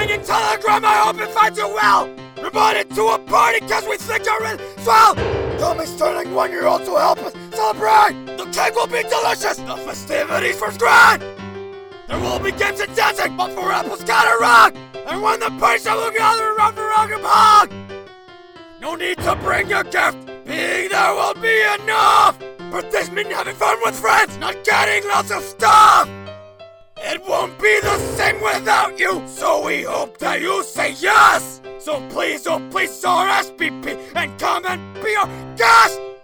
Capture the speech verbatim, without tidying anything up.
Sing in Telegram, I hope it finds you well! Invited to a party cause we think you're in swell! Tommy's turning one year old to help us celebrate! The cake will be delicious! The festivities first grand! There will be games and dancing, but for apples gotta rock! And when the party will gather around for rock and hog! No need to bring a gift, being there will be enough! But this means having fun with friends, not getting lots of stuff! It won't be the same without you, so we hope that you say yes! So please, oh please, R S V P and come and be our guest!